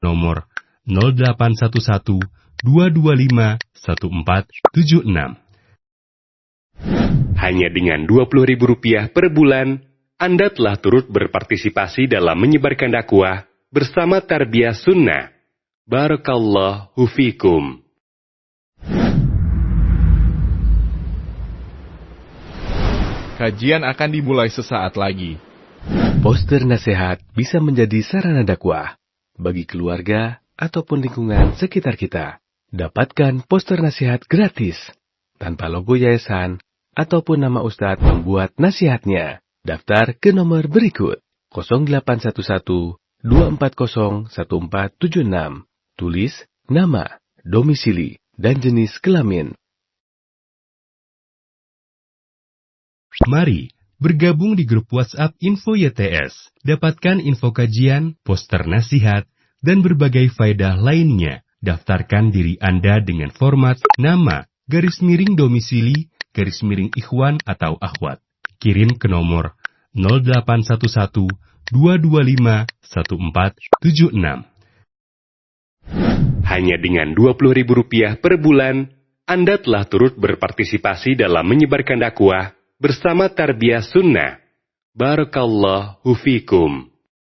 nomor 0811 225 1476. Hanya dengan Rp20.000 per bulan, Anda telah turut berpartisipasi dalam menyebarkan dakwah bersama Tarbiyah Sunnah. Barakallahu fikum. Kajian akan dimulai sesaat lagi. Poster nasihat bisa menjadi sarana dakwah bagi keluarga ataupun lingkungan sekitar kita. Dapatkan poster nasihat gratis tanpa logo yayasan ataupun nama ustadz membuat nasihatnya. Daftar ke nomor berikut 0811 240 1476. Tulis nama, domisili, dan jenis kelamin. Mari bergabung di grup WhatsApp Info YTS. Dapatkan info kajian, poster nasihat, dan berbagai faedah lainnya. Daftarkan diri Anda dengan format nama, _domisili, _ikhwan atau akhwat. Kirim ke nomor 0811 225 1476. Hanya dengan Rp20.000 per bulan, Anda telah turut berpartisipasi dalam menyebarkan dakwah bersama Tarbiyah Sunnah. Barakallahu fikum.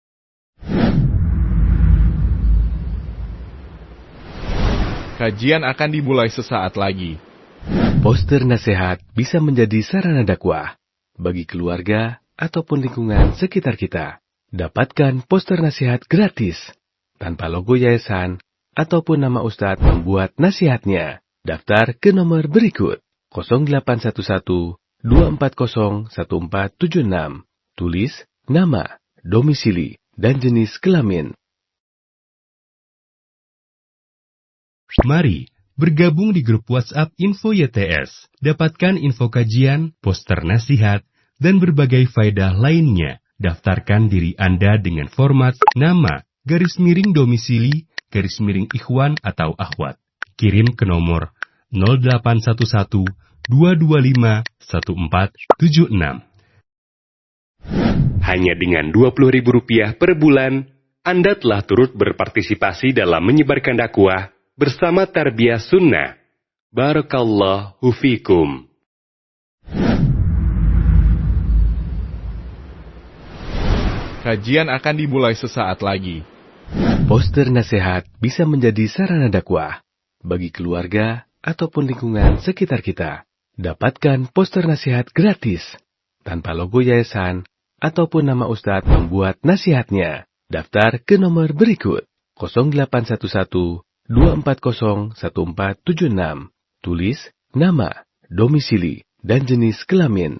Kajian akan dimulai sesaat lagi. Poster nasihat bisa menjadi sarana dakwah bagi keluarga ataupun lingkungan sekitar kita. Dapatkan poster nasihat gratis tanpa logo yayasan ataupun nama ustadz membuat nasihatnya. Daftar ke nomor berikut 0811 240 1476. Tulis nama, domisili, dan jenis kelamin. Mari bergabung di grup WhatsApp Info YTS. Dapatkan info kajian, poster nasihat, dan berbagai faedah lainnya. Daftarkan diri Anda dengan format nama, _domisili, _ikhwan atau akhwat. Kirim ke nomor 0811 225 1476. Hanya dengan Rp20.000 per bulan, Anda telah turut berpartisipasi dalam menyebarkan dakwah bersama Tarbiyah Sunnah. Barakallahu fikum. Kajian akan dimulai sesaat lagi. Poster nasihat bisa menjadi sarana dakwah bagi keluarga ataupun lingkungan sekitar kita. Dapatkan poster nasihat gratis tanpa logo yayasan ataupun nama ustadz membuat nasihatnya. Daftar ke nomor berikut 0811 240 1476. Tulis nama, domisili, dan jenis kelamin.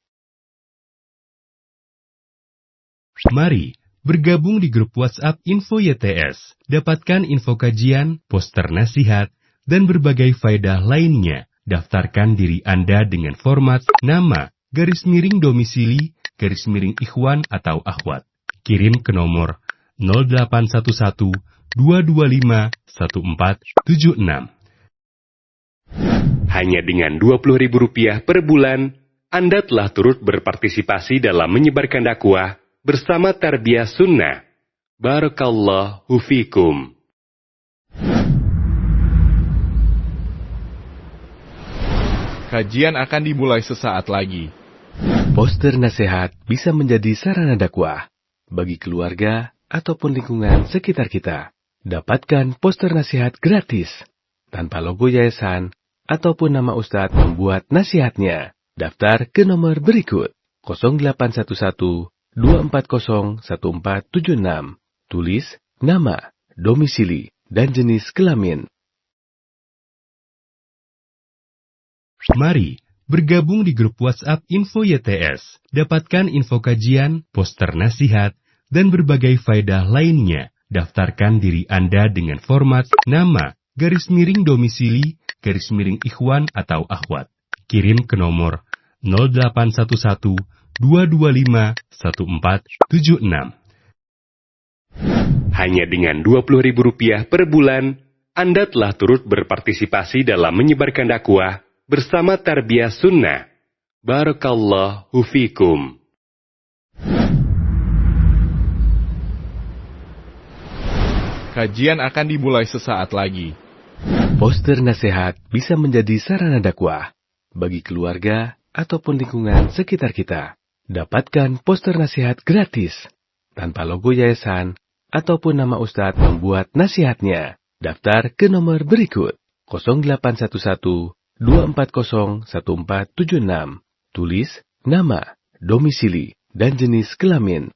Mari bergabung di grup WhatsApp Info YTS. Dapatkan info kajian, poster nasihat, dan berbagai faedah lainnya. Daftarkan diri Anda dengan format nama, _domisili, _ikhwan atau akhwat. Kirim ke nomor 0811 225 1476. Hanya dengan Rp20.000 per bulan, Anda telah turut berpartisipasi dalam menyebarkan dakwah bersama Tarbiyah Sunnah. Barakallahu fikum. Kajian akan dimulai sesaat lagi. Poster nasihat bisa menjadi sarana dakwah bagi keluarga ataupun lingkungan sekitar kita. Dapatkan poster nasihat gratis tanpa logo yayasan ataupun nama ustadz membuat nasihatnya. Daftar ke nomor berikut 0811 240 1476. Tulis nama, domisili, dan jenis kelamin. Mari bergabung di grup WhatsApp Info YTS. Dapatkan info kajian, poster nasihat, dan berbagai faedah lainnya. Daftarkan diri Anda dengan format nama, _domisili, _ikhwan atau akhwat. Kirim ke nomor 0811 225 1476. Hanya dengan Rp20.000 per bulan, Anda telah turut berpartisipasi dalam menyebarkan dakwah bersama Tarbiyah Sunnah. Barakallahu fikum. Kajian akan dimulai sesaat lagi. Poster nasihat bisa menjadi sarana dakwah bagi keluarga ataupun lingkungan sekitar kita. Dapatkan poster nasihat gratis tanpa logo yayasan ataupun nama ustadz membuat nasihatnya. Daftar ke nomor berikut 0811 240 1476. Tulis nama, domisili, dan jenis kelamin.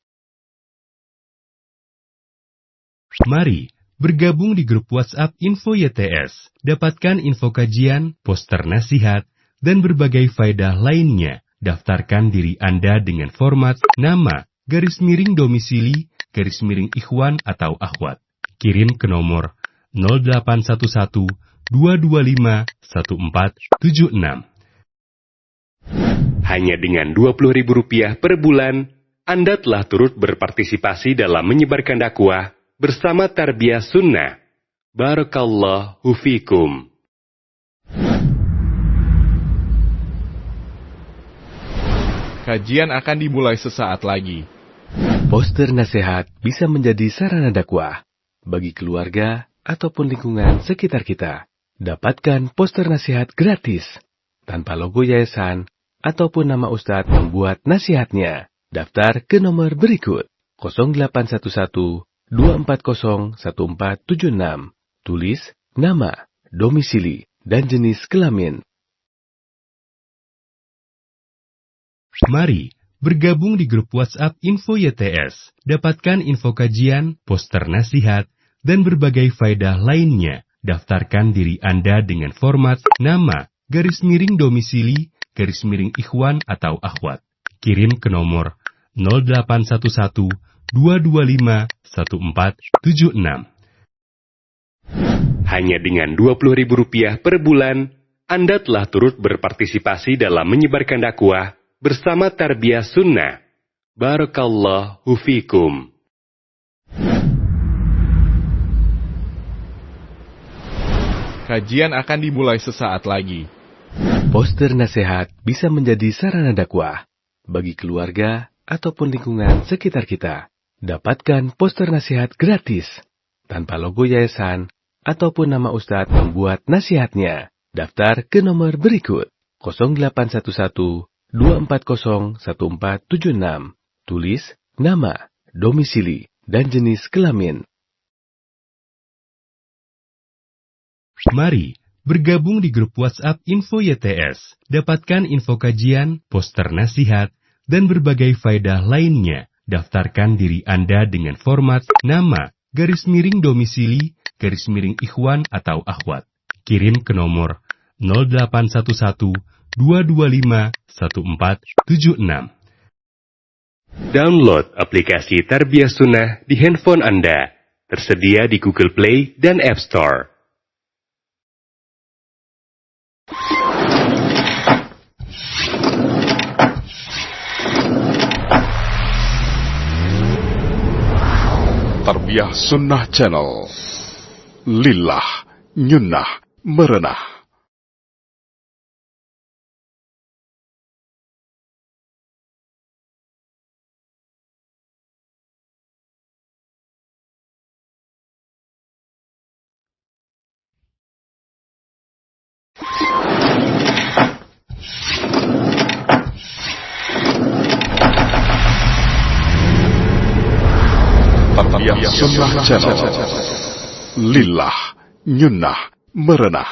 Mari bergabung di grup WhatsApp Info YTS. Dapatkan info kajian, poster nasihat, dan berbagai faedah lainnya. Daftarkan diri Anda dengan format nama, _domisili, _ikhwan atau akhwat. Kirim ke nomor 0811 225 1476. Hanya dengan Rp20.000 per bulan, Anda telah turut berpartisipasi dalam menyebarkan dakwah bersama Tarbiyah Sunnah. Barakallahu fikum. Kajian akan dimulai sesaat lagi. Poster nasihat bisa menjadi sarana dakwah bagi keluarga ataupun lingkungan sekitar kita. Dapatkan poster nasihat gratis tanpa logo yayasan ataupun nama ustadz membuat nasihatnya. Daftar ke nomor berikut 0811 240 1476. Tulis nama, domisili, dan jenis kelamin. Mari bergabung di grup WhatsApp Info YTS. Dapatkan info kajian, poster nasihat, dan berbagai faedah lainnya. Daftarkan diri Anda dengan format nama, _domisili, _ikhwan atau akhwat. Kirim ke nomor 0811 225 1476. Hanya dengan Rp20.000 per bulan, Anda telah turut berpartisipasi dalam menyebarkan dakwah bersama Tarbiyah Sunnah. Barakallahu fikum. Kajian akan dimulai sesaat lagi. Poster nasihat bisa menjadi sarana dakwah bagi keluarga ataupun lingkungan sekitar kita. Dapatkan poster nasihat gratis tanpa logo yayasan ataupun nama ustadz membuat nasihatnya. Daftar ke nomor berikut 0811 240 1476. Tulis nama, domisili, dan jenis kelamin. Mari bergabung di grup WhatsApp Info YTS. Dapatkan info kajian, poster nasihat, dan berbagai faedah lainnya. Daftarkan diri Anda dengan format nama, _domisili, _ikhwan atau akhwat. Kirim ke nomor 0811 225 1476. Download aplikasi Tarbiyah Sunnah di handphone Anda. Tersedia di Google Play dan App Store. Tarbiyah Sunnah Channel. Lillah, nyunnah, merenah. Tarbiyah Sunnah Channel. Lillah, nyunnah, merenah.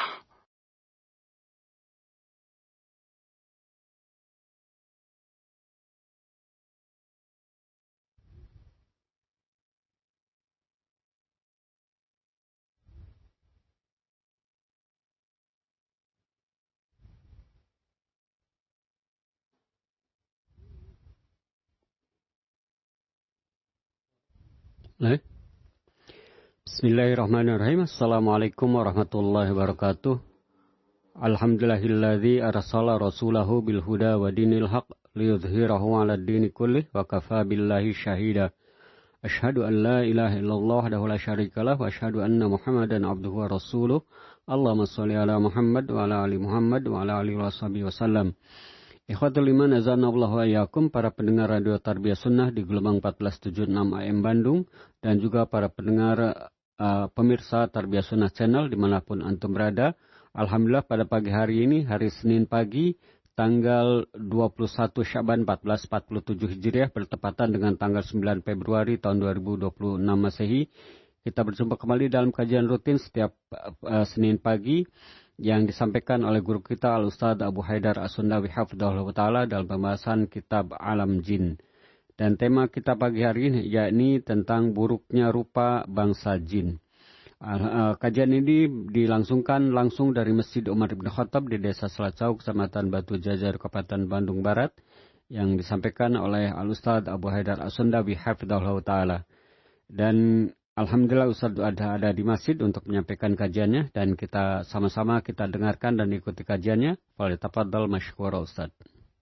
Bismillahirrahmanirrahim. Assalamualaikum warahmatullahi wabarakatuh. Alhamdulillahilladzi arsala rasulahu bil huda wa dinil haq liyudhhirahu 'ala ad-dini kullih wa kafa billahi syahida. Asyhadu an la ilaha illallah wahdahu la syarikalah wa asyhadu anna Muhammadan abduhu wa rasuluh. Allahumma shalli ala Muhammad wa ala ali Muhammad wa ala alihi washabihi wasallam. Ikhwatul iman azanallahu wa iyyakum, para pendengar Radio Tarbiyah Sunnah di gelombang 1476 AM Bandung dan juga para pendengar pemirsa Tarbiyah Sunnah Channel dimanapun antum berada. Alhamdulillah pada pagi hari ini, hari Senin pagi, tanggal 21 Syaban 1447 Hijriah, bertepatan dengan tanggal 9 Februari tahun 2026 Masehi. Kita berjumpa kembali dalam kajian rutin setiap Senin pagi yang disampaikan oleh guru kita Al-Ustadz Abu Haidar As-Sundawi Hafidhahullah Ta'ala dalam pembahasan kitab Alam Jin. Dan tema kita pagi hari ini yakni tentang buruknya rupa bangsa jin. Kajian ini dilangsungkan langsung dari Masjid Umar bin Khattab di Desa Selacau, Kecamatan Batu Jajar, Kabupaten Bandung Barat, yang disampaikan oleh Al-Ustadz Abu Haidar As-Sundawi Hafidhahullah Ta'ala. Dan alhamdulillah Ustadz ada di masjid untuk menyampaikan kajiannya, dan kita sama-sama kita dengarkan dan ikuti kajiannya. Falyatafaddal masykura Ustadz.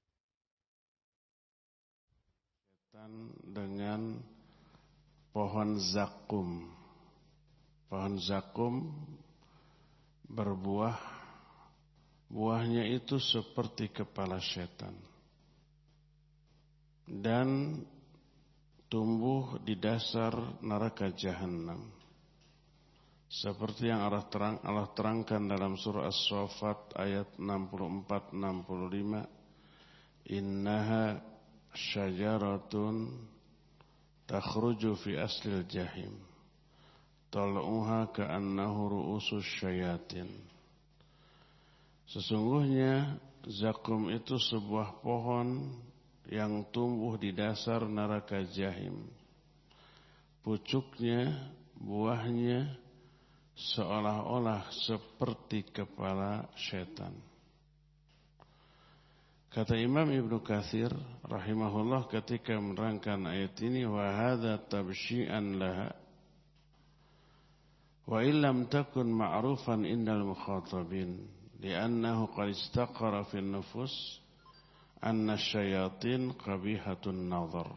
Dengan pohon zakum. Pohon zakum berbuah, buahnya itu seperti kepala setan dan tumbuh di dasar neraka jahanam. Seperti yang Allah terangkan dalam surah As-Saffat ayat 64-65, innaha syajaratun takhruju fi aslil jahim tal'uha ka'annahu ru'usus syayatin. Sesungguhnya zakum itu sebuah pohon yang tumbuh di dasar neraka jahim. Pucuknya, buahnya seolah-olah seperti kepala setan. Kata Imam Ibnu Katsir rahimahullah ketika menerangkan ayat ini, wa hadza tabsyi'an laha wa illam takun ma'rufan indal mukhatabin li'annahu qad istaqara fi an-nufus anna asyayatin qabihatun nazar.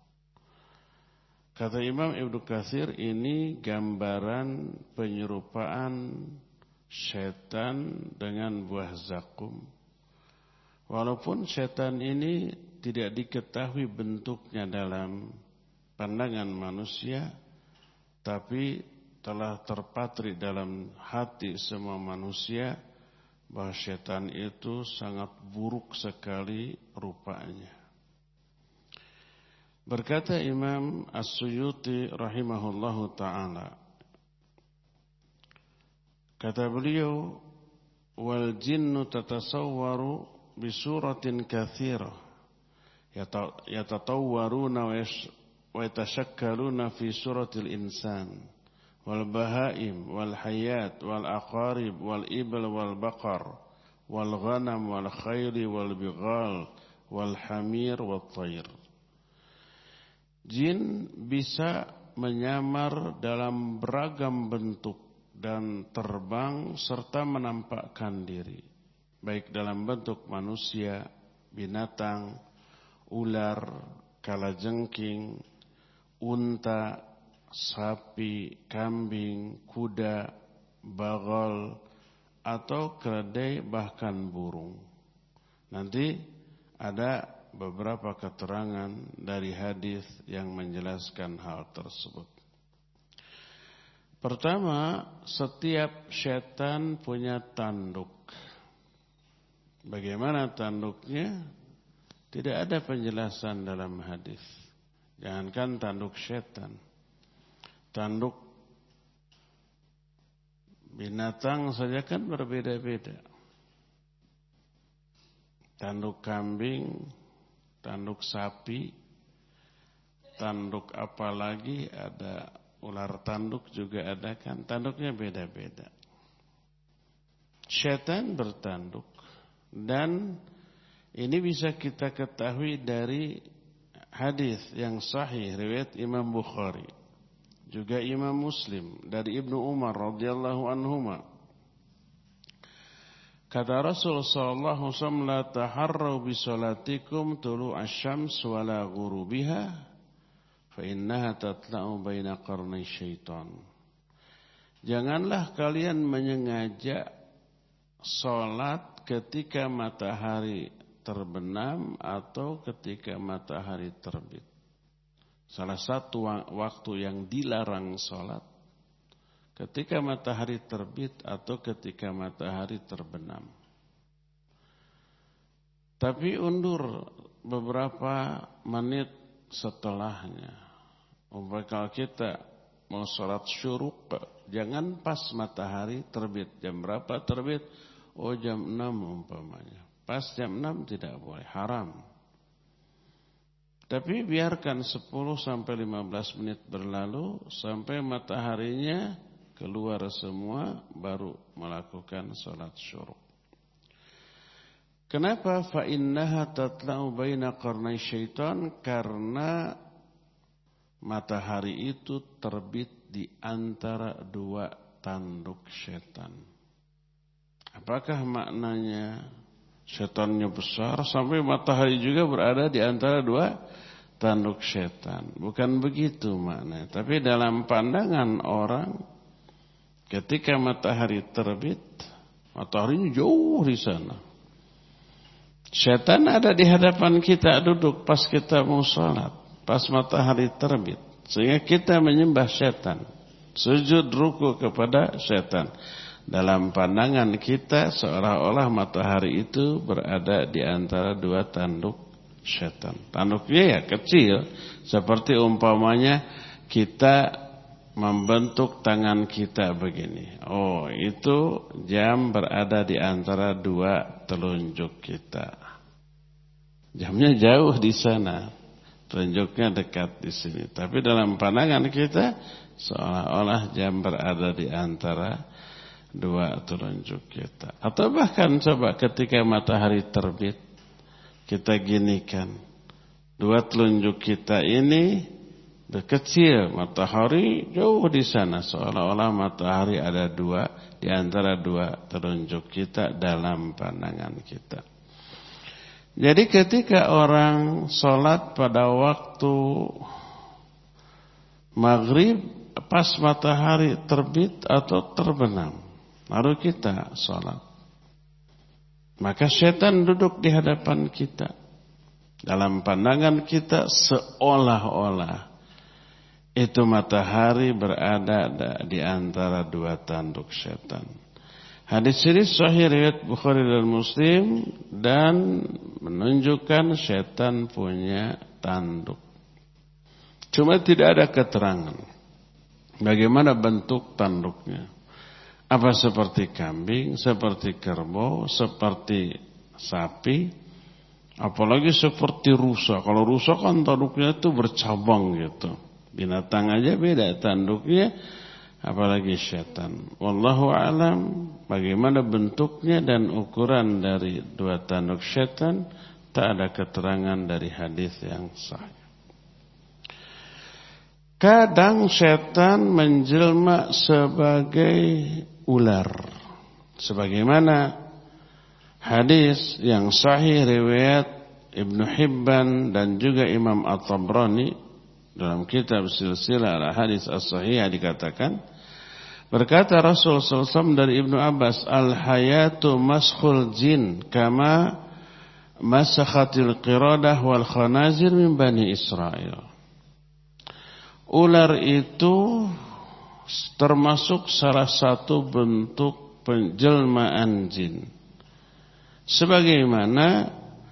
Kata Imam Ibnu Katsir, ini gambaran penyerupaan setan dengan buah zakum. Walaupun setan ini tidak diketahui bentuknya dalam pandangan manusia, tapi telah terpatri dalam hati semua manusia bahwa setan itu sangat buruk sekali rupanya. Berkata Imam As-Suyuti rahimahullahu ta'ala, kata beliau, wal jinnu tatasawwaru bisuratin kathirah yatatawwaruna wa yatashakkaluna fi suratil insan wal bahaim wal hayat wal aqarib wal ibl wal baqar wal ghanam wal khayli wal bighal wal hamir wal tayr. Jin bisa menyamar dalam beragam bentuk dan terbang serta menampakkan diri, baik dalam bentuk manusia, binatang, ular, kalajengking, unta, sapi, kambing, kuda, bagol, atau keledai, bahkan burung. Nanti ada beberapa keterangan dari hadis yang menjelaskan hal tersebut. Pertama, setiap setan punya tanduk. Bagaimana tanduknya? Tidak ada penjelasan dalam hadis. Jangankan tanduk setan, tanduk binatang saja kan berbeda-beda. Tanduk kambing, tanduk sapi, tanduk apa lagi, ada ular tanduk juga ada kan, tanduknya beda-beda. Setan bertanduk, dan ini bisa kita ketahui dari hadis yang sahih riwayat Imam Bukhari, juga Imam Muslim dari Ibnu Umar radhiyallahu anhuma. Kata Rasul sallallahu alaihi wasallam, la taharru bi salatikum tulu asy-syams wa la ghurubiha fa innaha tatla'u baina qarnay syaitan. Janganlah kalian menyengaja salat ketika matahari terbenam atau ketika matahari terbit. Salah satu waktu yang dilarang salat ketika matahari terbit atau ketika matahari terbenam. Tapi undur beberapa menit setelahnya. Umpamanya kalau kita mau sholat syuruk, jangan pas matahari terbit. Jam berapa terbit? Oh, jam 6 umpamanya. Pas jam 6 tidak boleh, haram. Tapi biarkan 10-15 menit berlalu sampai mataharinya keluar semua, baru melakukan sholat syuruk. Kenapa? Fa innaha tatla'u baina qarnai syaitan, karena matahari itu terbit di antara dua tanduk setan. Apakah maknanya setannya besar sampai matahari juga berada di antara dua tanduk setan? Bukan begitu maknanya. Tapi dalam pandangan orang, ketika matahari terbit, mataharinya jauh di sana. Setan ada di hadapan kita duduk pas kita mau sholat, pas matahari terbit. Sehingga kita menyembah setan, sujud ruku kepada setan. Dalam pandangan kita seolah-olah matahari itu berada di antara dua tanduk setan. Tanduknya ya kecil, seperti umpamanya kita membentuk tangan kita begini. Oh, itu jam berada di antara dua telunjuk kita. Jamnya jauh di sana, telunjuknya dekat di sini. Tapi dalam pandangan kita seolah-olah jam berada di antara dua telunjuk kita. Atau bahkan coba ketika matahari terbit, kita ginikan dua telunjuk kita ini kecil, matahari jauh di sana, seolah-olah matahari ada dua di antara dua telunjuk kita dalam pandangan kita. Jadi ketika orang sholat pada waktu maghrib pas matahari terbit atau terbenam, lalu kita sholat, maka setan duduk di hadapan kita. Dalam pandangan kita seolah-olah itu matahari berada di antara dua tanduk setan. Hadis ini sahih riwayat Bukhari dan Muslim dan menunjukkan setan punya tanduk. Cuma tidak ada keterangan bagaimana bentuk tanduknya. Apa seperti kambing, seperti kerbau, seperti sapi, apalagi seperti rusa. Kalau rusa kan tanduknya itu bercabang gitu. Binatang aja beda tanduknya, apalagi setan. Wallahu a'lam bagaimana bentuknya dan ukuran dari dua tanduk setan, tak ada keterangan dari hadis yang sahih. Kadang setan menjelma sebagai ular, sebagaimana hadis yang sahih riwayat Ibnu Hibban dan juga Imam At-Tabrani dalam kitab Silsilah Al-Hadis As-Sahihah dikatakan, berkata Rasul SAW dari Ibnu Abbas, al-hayatu maskhul jin kama masakhatil qiradah wal khanazir min Bani Israel. Ular itu termasuk salah satu bentuk penjelmaan jin, sebagaimana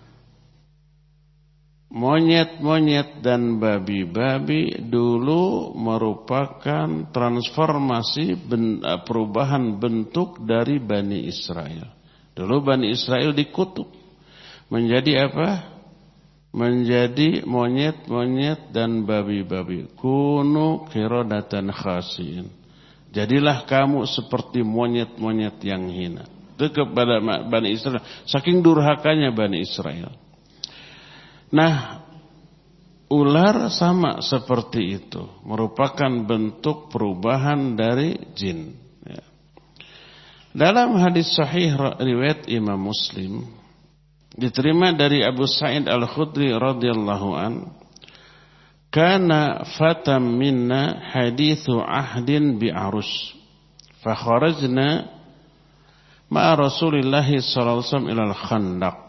monyet-monyet dan babi-babi dulu merupakan transformasi perubahan bentuk dari Bani Israel. Dulu Bani Israel dikutuk menjadi apa? Menjadi monyet-monyet dan babi-babi. Kunu qiradatan khasiin. Jadilah kamu seperti monyet-monyet yang hina. Itu kepada Bani Israel. Saking durhakanya Bani Israel. Nah, ular sama seperti itu, merupakan bentuk perubahan dari jin. Ya. Dalam hadis sahih riwayat Imam Muslim, diterima dari Abu Sa'id Al-Khudri radhiyallahu an, kana fatam minna hadithu ahdin bi'arus, fa kharajna ma'a Rasulillah sallallahu alaihi wasallam ila al-Khandaq.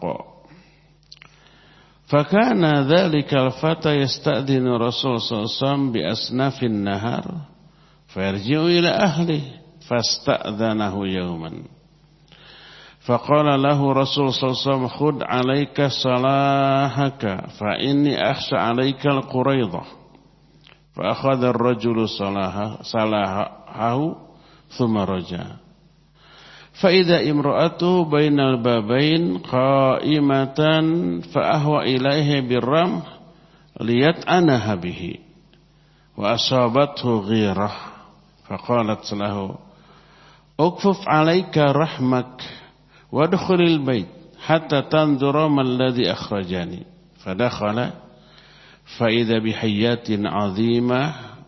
فكان ذلك الفتى يستأذن رسول صلى الله عليه وسلم بأسناف النهار Farji'u ila ahli. Fasta'dzanahu yawman. Faqala lahu Rasul sallallahu alaihi wasallam, khud 'alaika salahaka fa inni akhsha 'alaika al-quraidah. Fa akhadha ar-rajulu salahahu thumma raja. Fa idza imra'atuhu bainal babain qa'imatan fa ahwa ilaihi birram liyat'anaha bihi wa asabathu ghirah. Faqalat lahu ukfuf 'alaika rahmak wadkhulil bait hatta tanzura ma alladhi akhrajani. Fadakhala fa idza bihayatin 'azimah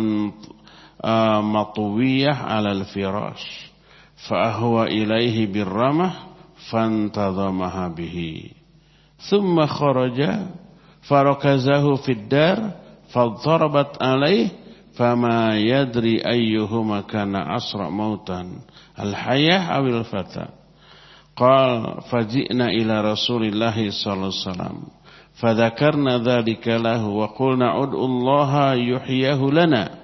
matwiyah 'ala al-firash fa ahwa ilaihi birramah fantadhamaha bihi thumma kharaja farakazahu fid dar fadharabat 'alaihi fama yadri ayyuhuma kana asra mautan al-hayah awil fata. Qal faji'na ila Rasulillah sallallahu alaihi wasallam fadzakarna dzalika lahu wa qulna ud'u Allah yuhyihu lana.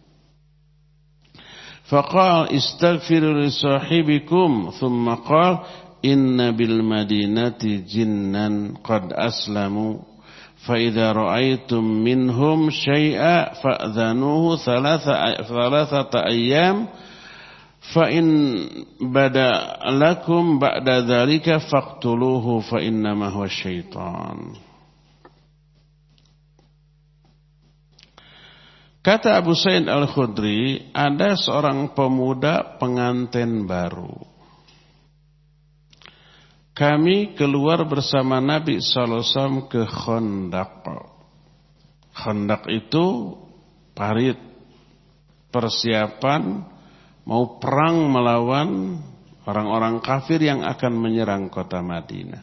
Faqal istaghfiru li sahibikum thumma qala inna bil madinati jinnan qad aslamu فإذا رأيتم منهم شيئا فأذنوه ثلاثة أيام فإن بدا لكم بعد ذلك فاقتلوه فإنما هو الشيطان. Kata Abu Sa'id Al-Khudri, ada seorang pemuda pengantin baru. Kami keluar bersama Nabi sallallahu alaihi wasallam ke Khandaq. Khandaq itu parit, persiapan mau perang melawan orang-orang kafir yang akan menyerang kota Madinah.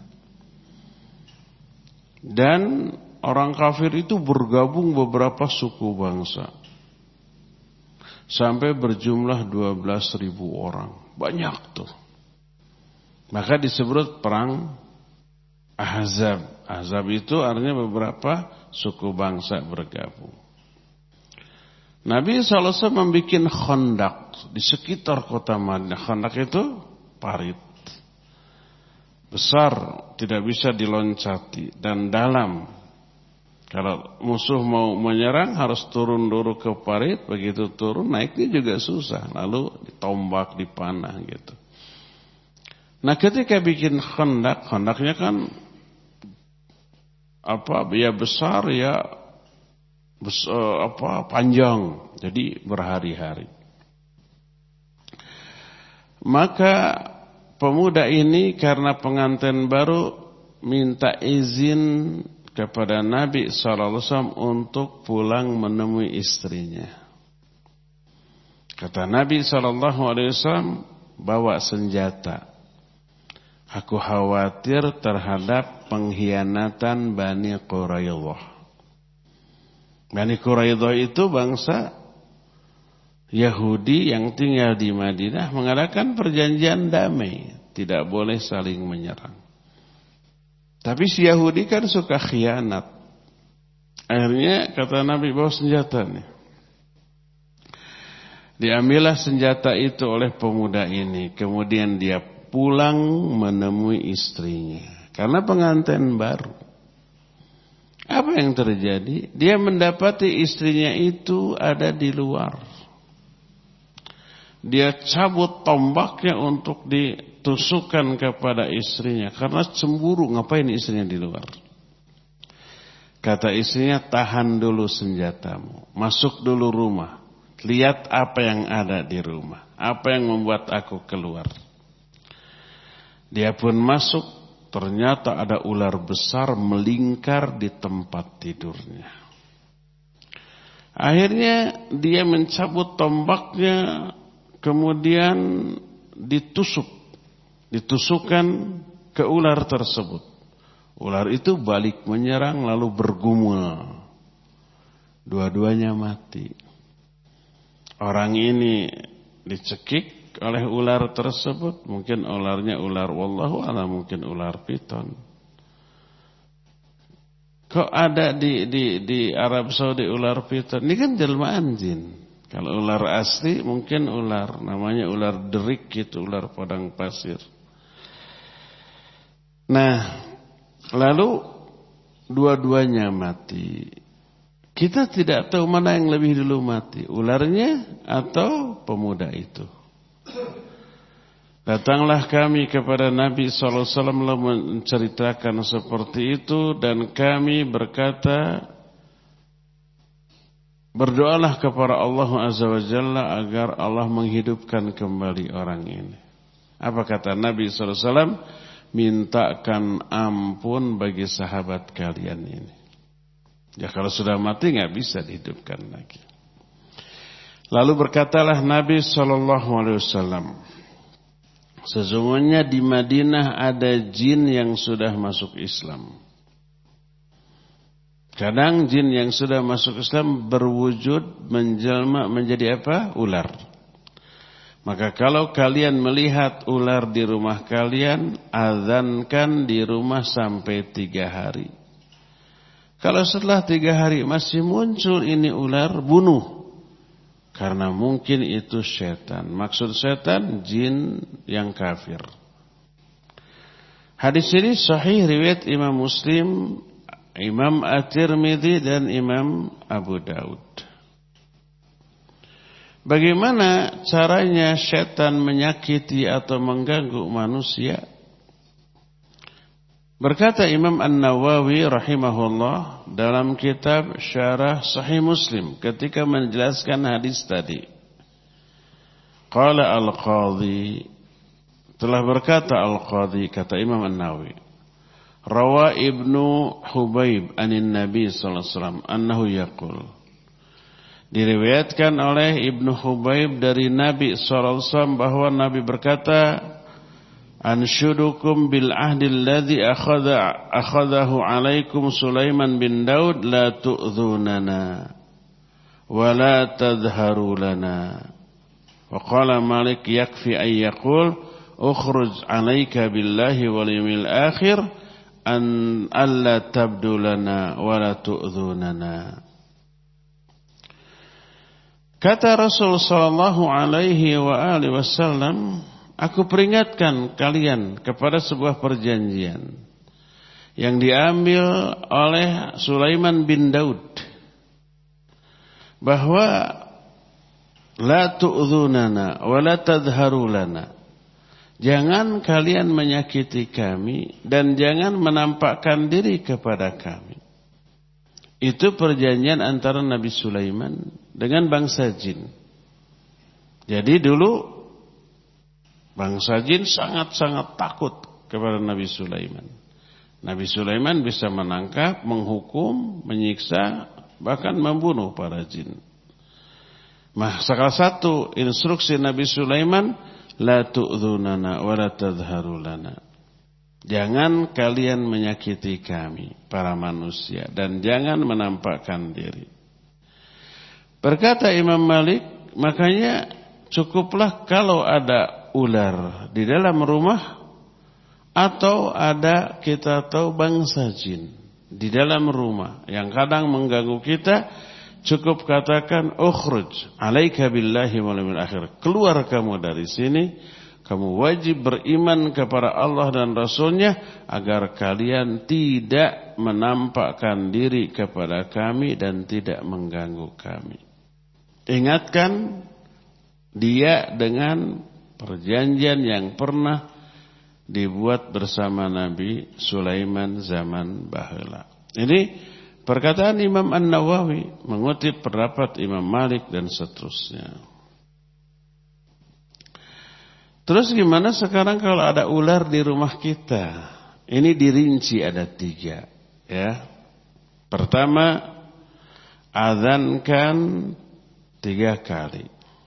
Dan orang kafir itu bergabung beberapa suku bangsa. Sampai berjumlah 12.000 orang. Banyak tuh. Maka disebut perang Ahzab. Ahzab itu artinya beberapa suku bangsa bergabung. Nabi SAW membuat khandak di sekitar kota Madinah. Khandak itu parit. Besar, tidak bisa diloncati. Dan dalam. Kalau musuh mau menyerang harus turun dulu ke parit. Begitu turun naiknya juga susah. Lalu ditombak, dipanah gitu. Nah ketika bikin khandak, khandaknya kan ya besar ya panjang, jadi berhari-hari. Maka pemuda ini karena pengantin baru minta izin kepada Nabi SAW untuk pulang menemui istrinya. Kata Nabi SAW, bawa senjata. Aku khawatir terhadap pengkhianatan Bani Quraidah. Bani Quraidah itu bangsa Yahudi yang tinggal di Madinah mengadakan perjanjian damai. Tidak boleh saling menyerang. Tapi si Yahudi kan suka khianat. Akhirnya kata Nabi, bawa senjata nih. Diambillah senjata itu oleh pemuda ini. Kemudian dia pulang menemui istrinya. Karena pengantin baru. Apa yang terjadi? Dia mendapati istrinya itu ada di luar. Dia cabut tombaknya untuk ditusukkan kepada istrinya. Karena cemburu, ngapain istrinya di luar? Kata istrinya, tahan dulu senjatamu. Masuk dulu rumah. Lihat apa yang ada di rumah. Apa yang membuat aku keluar. Dia pun masuk, ternyata ada ular besar melingkar di tempat tidurnya. Akhirnya dia mencabut tombaknya, kemudian ditusukkan ke ular tersebut. Ular itu balik menyerang lalu bergumul. Dua-duanya mati. Orang ini dicekik oleh ular tersebut, mungkin ularnya ular wallahu a'lam, mungkin ular piton. Kok ada di Arab Saudi ular piton? Ini kan jelmaan jin. Kalau ular asli mungkin ular, namanya ular derik gitu, ular padang pasir. Nah, lalu dua-duanya mati. Kita tidak tahu mana yang lebih dulu mati, ularnya atau pemuda itu. Datanglah kami kepada Nabi SAW menceritakan seperti itu, dan kami berkata, berdoalah kepada Allah Azza wa Jalla agar Allah menghidupkan kembali orang ini. Apa kata Nabi SAW? Mintakan ampun bagi sahabat kalian ini. Ya kalau sudah mati gak bisa dihidupkan lagi. Lalu berkatalah Nabi SAW, sesungguhnya di Madinah ada jin yang sudah masuk Islam. Kadang jin yang sudah masuk Islam berwujud menjelma menjadi apa? Ular. Maka kalau kalian melihat ular di rumah kalian, azankan di rumah sampai 3 hari. Kalau setelah 3 hari masih muncul ini ular, bunuh. Karena mungkin itu setan. Maksud setan, jin yang kafir. Hadis ini sahih riwayat Imam Muslim, Imam At-Tirmidzi dan Imam Abu Daud. Bagaimana caranya setan menyakiti atau mengganggu manusia? Berkata Imam An-Nawawi rahimahullah dalam kitab Syarah Sahih Muslim ketika menjelaskan hadis tadi. Qala Al-Qadhi, telah berkata Al-Qadhi, kata Imam An-Nawawi, Rawa Ibnu Hubayb anin Nabi sallallahu alaihi wasallam annahu yaqul. Diriwayatkan oleh Ibnu Hubayb dari Nabi sallallahu alaihi wasallam bahwa Nabi berkata, anshudukum bil ahdi alladhi akhadahu alaikum Sulaiman bin Daud la tu'dhunana wa la tadharu lana. Wa qala Malik yakfi ay yaqul ukhruj alayka billahi wal yawmil akhir an alla tabdu lana wa la tu'dhunana. Kata Rasul sallallahu alaihi wa alihi wasallam, aku peringatkan kalian kepada sebuah perjanjian yang diambil oleh Sulaiman bin Daud, bahwa la tu'dhunana wa la tadharu lana. Jangan kalian menyakiti kami dan jangan menampakkan diri kepada kami. Itu perjanjian antara Nabi Sulaiman dengan bangsa jin. Jadi dulu bangsa jin sangat-sangat takut kepada Nabi Sulaiman. Nabi Sulaiman bisa menangkap, menghukum, menyiksa, bahkan membunuh para jin. Salah satu instruksi Nabi Sulaiman, la tu'dhunana wa la tadharu lana. Jangan kalian menyakiti kami, para manusia, dan jangan menampakkan diri. Berkata Imam Malik, makanya cukuplah kalau ada ular di dalam rumah atau ada kita tahu bangsa jin di dalam rumah yang kadang mengganggu kita, cukup katakan ukhruj alaika billahi wal yawmil akhir. Keluar kamu dari sini. Kamu wajib beriman kepada Allah dan Rasulnya agar kalian tidak menampakkan diri kepada kami dan tidak mengganggu kami. Ingatkan dia dengan perjanjian yang pernah dibuat bersama Nabi Sulaiman zaman baheula. Ini perkataan Imam An-Nawawi mengutip pendapat Imam Malik dan seterusnya. Terus gimana sekarang kalau ada ular di rumah kita? Ini dirinci ada 3, ya. Pertama, azankan 3 kali.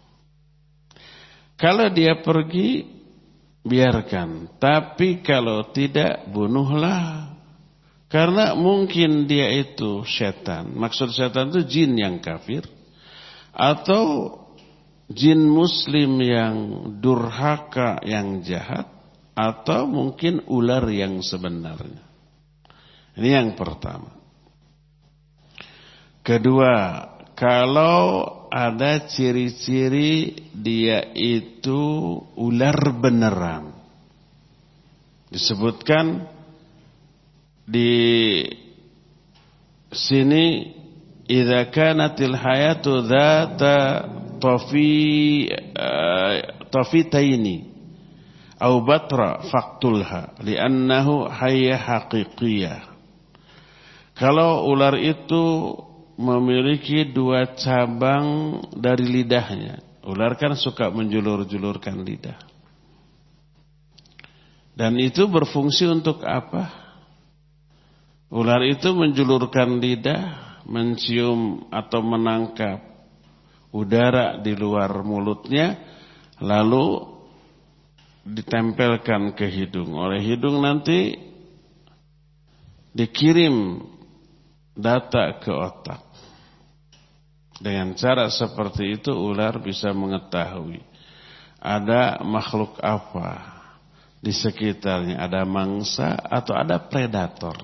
Kalau dia pergi, biarkan. Tapi kalau tidak, bunuhlah. Karena mungkin dia itu setan. Maksud setan itu jin yang kafir. Atau jin muslim yang durhaka, yang jahat, atau mungkin ular yang sebenarnya. Ini yang pertama. Kedua, kalau ada ciri-ciri dia itu ular beneran. Disebutkan di sini, idza kanatil hayatu dzata tafitaini au batra faqtulha li'annahu hayya haqiqiyah. Kalau ular itu memiliki 2 cabang dari lidahnya. Ular kan suka menjulur-julurkan lidah. Dan itu berfungsi untuk apa? Ular itu menjulurkan lidah, mencium atau menangkap udara di luar mulutnya, lalu ditempelkan ke hidung. Oleh hidung nanti dikirim data ke otak. Dengan cara seperti itu ular bisa mengetahui ada makhluk apa di sekitarnya, ada mangsa atau ada predator.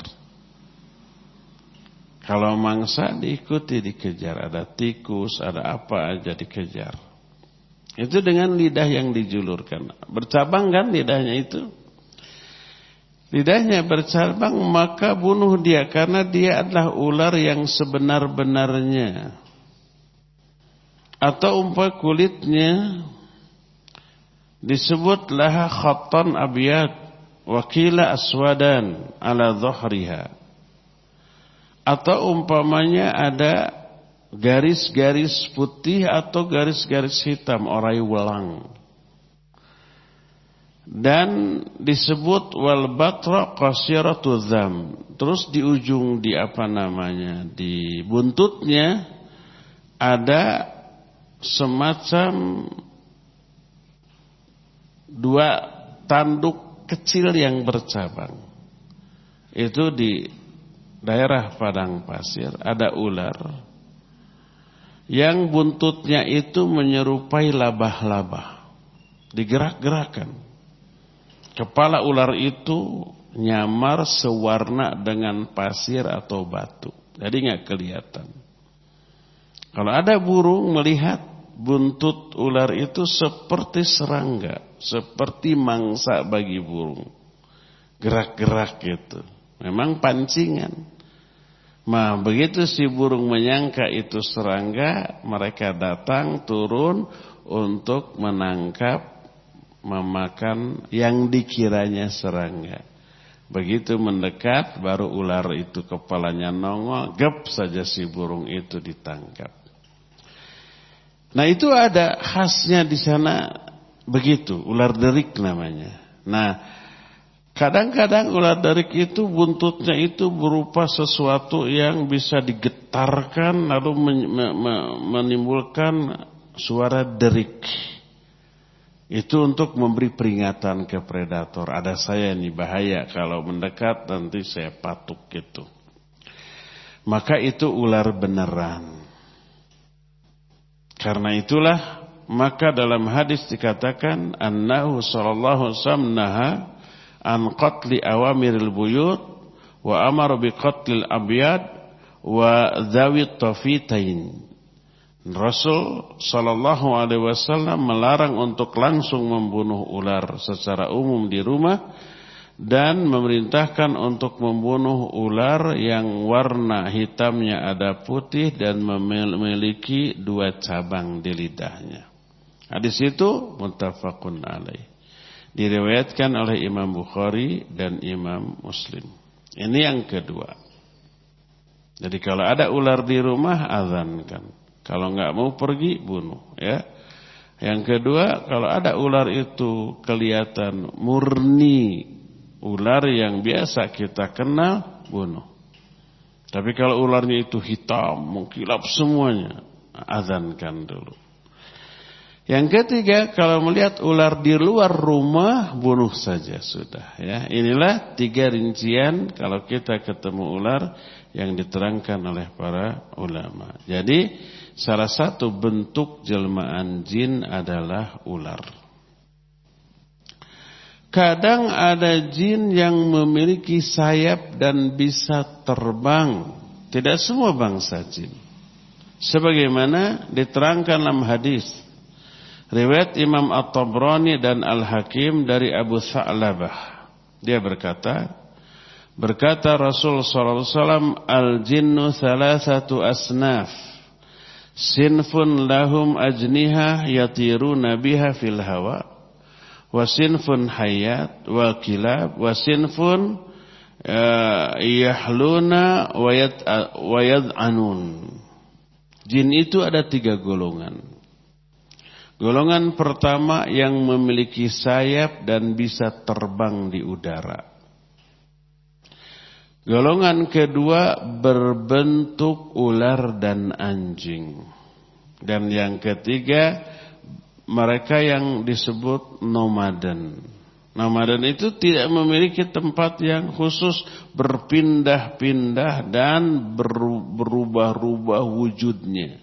Kalau mangsa diikuti, dikejar, ada tikus, ada apa aja dikejar. Itu dengan lidah yang dijulurkan. Bercabang kan lidahnya itu? Lidahnya bercabang, maka bunuh dia, karena dia adalah ular yang sebenar-benarnya. Atau umpama kulitnya disebut laha khattan abyad wa qila aswadan ala dhahriha. Atau umpamanya ada garis-garis putih atau garis-garis hitam, orai welang. Dan disebut wal batra qasiratu dzam. Terus di ujung di di buntutnya ada semacam 2 tanduk kecil yang bercabang. Itu di daerah padang pasir ada ular yang buntutnya itu menyerupai labah-labah, digerak-gerakan. Kepala ular itu nyamar sewarna dengan pasir atau batu, jadi nggak kelihatan. Kalau ada burung melihat buntut ular itu seperti serangga, seperti mangsa bagi burung, gerak-gerak gitu. Memang pancingan. Nah, begitu si burung menyangka itu serangga, mereka datang turun untuk menangkap, memakan yang dikiranya serangga. Begitu mendekat, baru ular itu kepalanya nongol, gep saja si burung itu ditangkap. Nah, itu ada khasnya di sana begitu, ular derik namanya. Nah, kadang-kadang ular derik itu buntutnya itu berupa sesuatu yang bisa digetarkan lalu menimbulkan suara derik. Itu untuk memberi peringatan ke predator. Ada saya nih, bahaya kalau mendekat nanti saya patuk gitu. Maka itu ular beneran. Karena itulah maka dalam hadis dikatakan annahu sallallahu alaihi wasallam naha an qatli awamiril buyut wa amara bi qatlil abyad wa dzawit tafitain. Rasul sallallahu alaihi wasallam melarang untuk langsung membunuh ular secara umum di rumah dan memerintahkan untuk membunuh ular yang warna hitamnya ada putih dan memiliki 2 cabang di lidahnya. Hadis itu muttafaqun alaih. Diriwayatkan oleh Imam Bukhari dan Imam Muslim. Ini yang kedua. Jadi kalau ada ular di rumah, azankan. Kalau enggak mau pergi, bunuh, ya. Yang kedua, kalau ada ular itu kelihatan murni ular yang biasa kita kenal, bunuh. Tapi kalau ularnya itu hitam, mengkilap semuanya, azankan dulu. Yang ketiga, kalau melihat ular di luar rumah, bunuh saja sudah, ya. Inilah 3 rincian kalau kita ketemu ular yang diterangkan oleh para ulama. Jadi salah satu bentuk jelmaan jin adalah ular. Kadang ada jin yang memiliki sayap dan bisa terbang. Tidak semua bangsa jin. Sebagaimana diterangkan dalam hadis riwayat Imam At-Tabrani dan Al-Hakim dari Abu Tha'labah. Dia berkata Rasul sallallahu alaihi wasallam, al-jinnu thalathatu asnaf, sinfun lahum ajnihah yatiruna biha fil hawa, wa sinfun hayat wa kilab, wa sinfun yahluna wa yad'anun. Jin itu ada 3 golongan. Golongan pertama yang memiliki sayap dan bisa terbang di udara. Golongan kedua berbentuk ular dan anjing. Dan yang ketiga mereka yang disebut nomaden. Nomaden itu tidak memiliki tempat yang khusus, berpindah-pindah dan berubah-ubah wujudnya.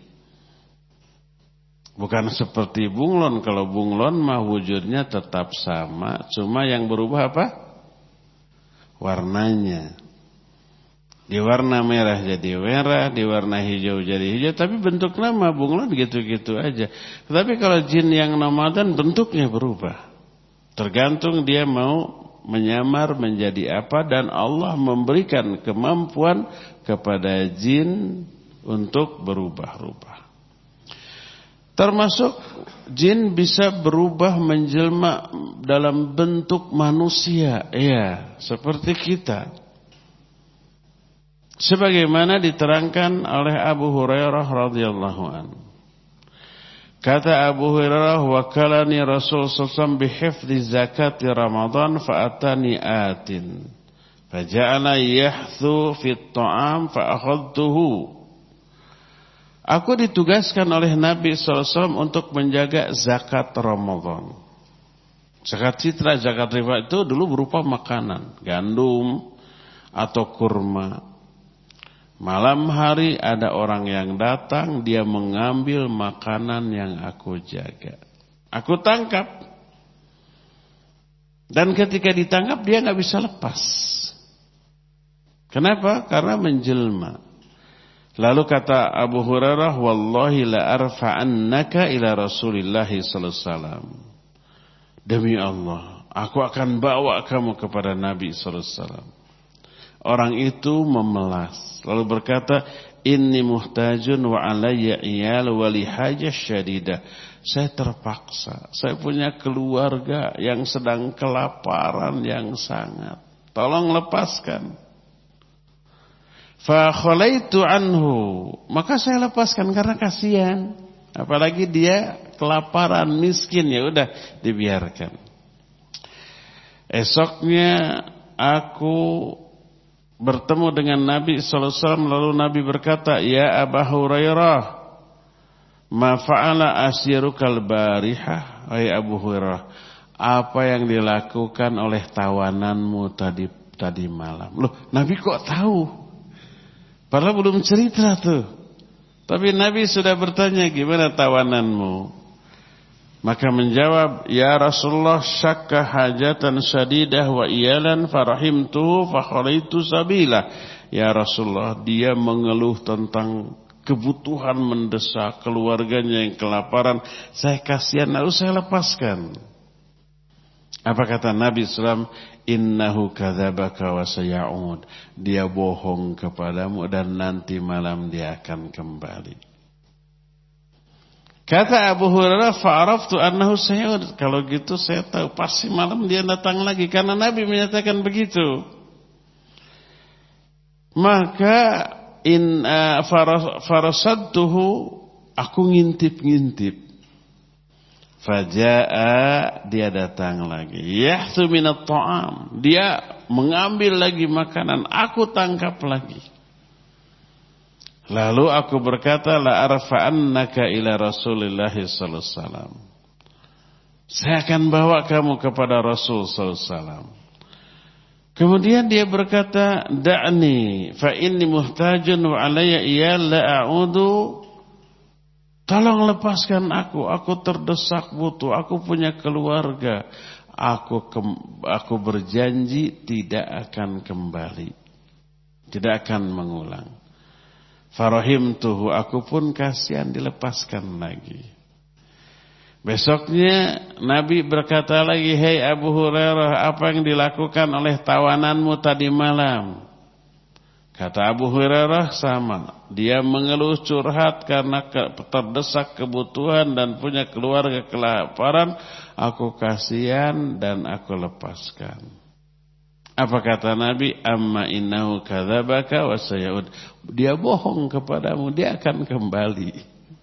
Bukan seperti bunglon. Kalau bunglon mah wujudnya tetap sama, cuma yang berubah apa? Warnanya. Di warna merah jadi merah, di warna hijau jadi hijau, tapi bentuk nama bunglon gitu-gitu aja. Tapi kalau jin yang nomaden bentuknya berubah. Tergantung dia mau menyamar menjadi apa, dan Allah memberikan kemampuan kepada jin untuk berubah-ubah. Termasuk jin bisa berubah menjelma dalam bentuk manusia, ya, seperti kita. Sebagaimana diterangkan oleh Abu Hurairah radhiyallahu anhu. Kata Abu Hurairah, wakalani Rasul sallallahu alaihi wasallam bihifdzi zakati Ramadan fa'atani atin. Faja'ala yahthu fit ta'am fa'akhadtuhu. Aku ditugaskan oleh Nabi SAW untuk menjaga zakat Ramadan. Zakat fitrah, zakat riba itu dulu berupa makanan, gandum atau kurma. Malam hari ada orang yang datang, dia mengambil makanan yang aku jaga. Aku tangkap. Dan ketika ditangkap dia nggak bisa lepas. Kenapa? Karena menjelma. Lalu kata Abu Hurairah, wallahi la arfa'annaka ila Rasulillah sallallahu alaihi wasallam. Demi Allah, aku akan bawa kamu kepada Nabi sallallahu alaihi wasallam. Orang itu memelas, lalu berkata, inni muhtajun wa alayya iyal wa li hajah syadidah. Saya terpaksa, saya punya keluarga yang sedang kelaparan yang sangat. Tolong lepaskan. Fa khalaitu anhu, maka saya lepaskan karena kasihan. Apalagi dia kelaparan, miskin, ya udah dibiarkan. Esoknya aku bertemu dengan Nabi sallallahu alaihi wasallam, lalu Nabi berkata, "Ya Abu Hurairah, ma fa'ala asirukal barihah?" Wahai Abu Hurairah, apa yang dilakukan oleh tawananmu tadi malam? Loh, Nabi kok tahu? Padahal belum cerita tuh. Tapi Nabi sudah bertanya, gimana tawananmu? Maka menjawab, ya Rasulullah, syakka hajatan syadidah wa iyalan farahimtuhu fakhalaitu sabila. Ya Rasulullah, dia mengeluh tentang kebutuhan mendesak, keluarganya yang kelaparan. Saya kasihan, lalu saya lepaskan. Apa kata Nabi SAW? Innahu kadzabaka wa saya'ud. Dia bohong kepadamu dan nanti malam dia akan kembali. Kata Abu Hurairah, fa'araftu annahu saya'ud. Kalau gitu saya tahu pasti malam dia datang lagi, karena Nabi menyatakan begitu. Maka farasadtuhu, aku ngintip-ngintip. Faja'a, dia datang lagi. Yahthu minat ta'am, dia mengambil lagi makanan, aku tangkap lagi. Lalu aku berkata, la arfa'annaka ila Rasulillah sallallahu alaihi wasallam. Saya akan bawa kamu kepada Rasul sallallahu alaihi wasallam. Kemudian dia berkata, da'ni fa inni muhtajun wa alayya iyal la a'udu. Tolong lepaskan aku terdesak butuh, aku punya keluarga. Aku berjanji tidak akan kembali, tidak akan mengulang. Farahimtuhu, aku pun kasihan, dilepaskan lagi. Besoknya Nabi berkata lagi, "Hei Abu Hurairah, apa yang dilakukan oleh tawananmu tadi malam?" Kata Abu Hurairah, sama. Dia mengeluh curhat karena terdesak kebutuhan dan punya keluarga kelaparan. Aku kasihan dan aku lepaskan. Apa kata Nabi? Amma innahu kadzabaka wa sayaud. Dia bohong kepadamu, dia akan kembali.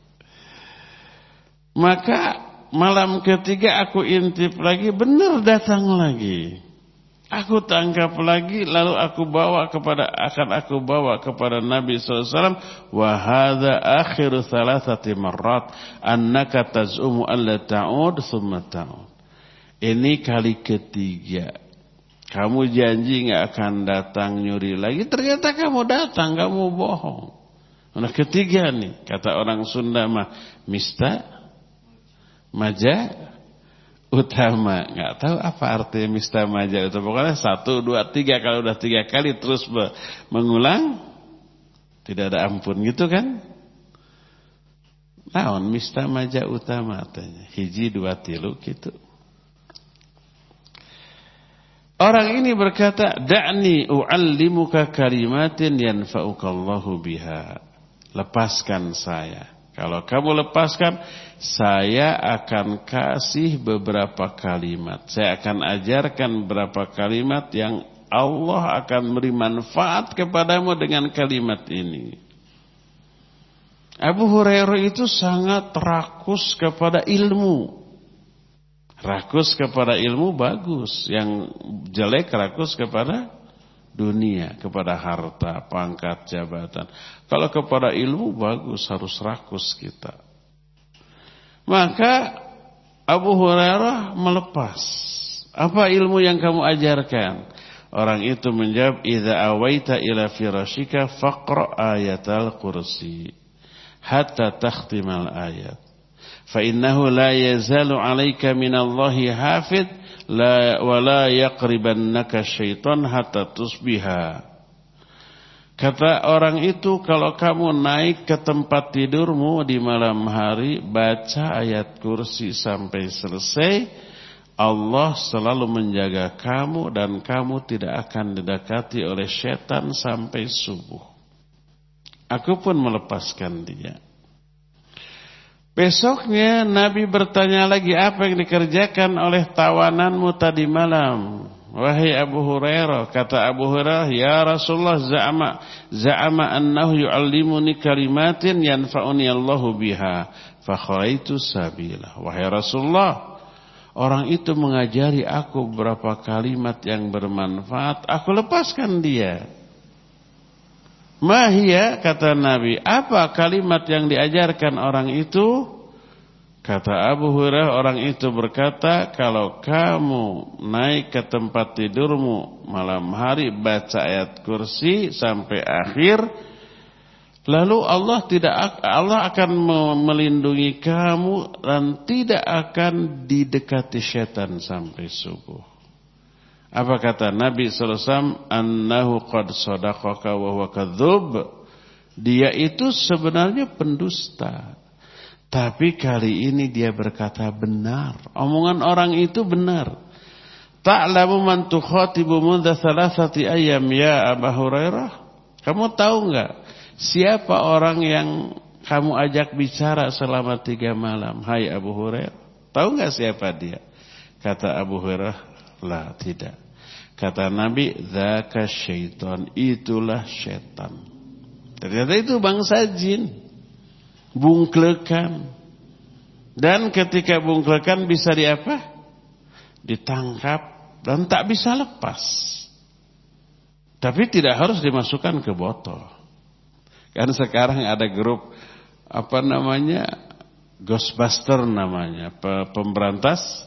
Maka malam ketiga aku intip lagi, benar datang lagi. Aku tangkap lagi, lalu aku bawa kepada Nabi SAW. Wa hadza akhiru thalathati marrat annaka taz'umu alla ta'ud thumma ta'ud. Ini kali ketiga. Kamu janji enggak akan datang nyuri lagi, ternyata kamu datang, kamu bohong. Nah, ketiga nih, kata orang Sunda mah mista maja utama. Nggak tahu apa artinya mista maja utama. Pokoknya 1, 2, 3. Kalau udah 3 kali terus mengulang, tidak ada ampun gitu kan? Naon mista maja utama artinya 1, 2, 3 gitu. Orang ini berkata, "Da'ni u'allimuka kalimatin yanfa'ukallahu biha." Lepaskan saya. Kalau kamu lepaskan, saya akan kasih beberapa kalimat. Saya akan ajarkan beberapa kalimat yang Allah akan beri manfaat kepadamu dengan kalimat ini. Abu Hurairah itu sangat rakus kepada ilmu. Rakus kepada ilmu bagus. Yang jelek rakus kepada dunia, kepada harta, pangkat, jabatan. Kalau kepada ilmu bagus, harus rakus kita. Maka Abu Hurairah melepas. Apa ilmu yang kamu ajarkan? Orang itu menjawab, "Idza awaita ila firashika faqra ayatal kursi hatta takhtimal ayat. Fa innahu la yazalu 'alaika minallahi hafid wa la yaqribannaka syaitan hatta tusbiha." Kata orang itu, kalau kamu naik ke tempat tidurmu di malam hari, baca ayat kursi sampai selesai, Allah selalu menjaga kamu dan kamu tidak akan didekati oleh syaitan sampai subuh. Aku pun melepaskan dia. Besoknya Nabi bertanya lagi, apa yang dikerjakan oleh tawananmu tadi malam? Wahai Abu Hurairah, kata Abu Hurairah, ya Rasulullah, za'ama annahu yu'allimuni kalimatin yanfa'uni Allahu biha fa kharaitu sabila. Wahai Rasulullah, orang itu mengajari aku beberapa kalimat yang bermanfaat, aku lepaskan dia. Mahia, kata Nabi, apa kalimat yang diajarkan orang itu? Kata Abu Hurairah, orang itu berkata, kalau kamu naik ke tempat tidurmu malam hari, baca ayat kursi sampai akhir, lalu Allah akan melindungi kamu dan tidak akan didekati syaitan sampai subuh. Apa kata Nabi SAW? Annahu qad sadaqaka wa huwa kadzub. Dia itu sebenarnya pendusta, tapi kali ini dia berkata benar. Omongan orang itu benar. Ta'lamu man tukhatibu mundza thalathati ayyam ya Abu Hurairah? Kamu tahu enggak siapa orang yang kamu ajak bicara selama 3 malam? Hai Abu Hurairah, tahu enggak siapa dia? Kata Abu Hurairah, lah tidak. Kata Nabi, dzaka syaitan, itulah syaitan. Ternyata itu bangsa jin. Bungklekan. Dan ketika bungklekan bisa diapa? Ditangkap dan tak bisa lepas. Tapi tidak harus dimasukkan ke botol. Kan sekarang ada grup Ghostbuster namanya, pemberantas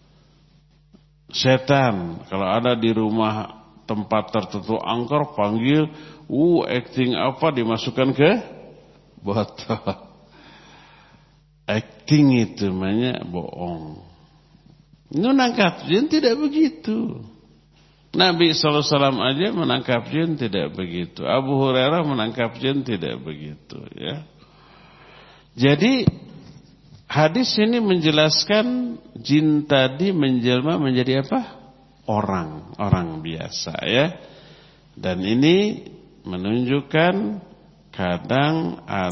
setan. Kalau ada di rumah tempat tertentu angker, panggil, acting apa, dimasukkan ke botol. Acting itu namanya bohong. Nunangkat jin tidak begitu. Nabi SAW aja menangkap jin tidak begitu. Abu Hurairah menangkap jin tidak begitu, ya. Jadi hadis ini menjelaskan jin tadi menjelma menjadi apa? Orang biasa, ya. Dan ini menunjukkan kadang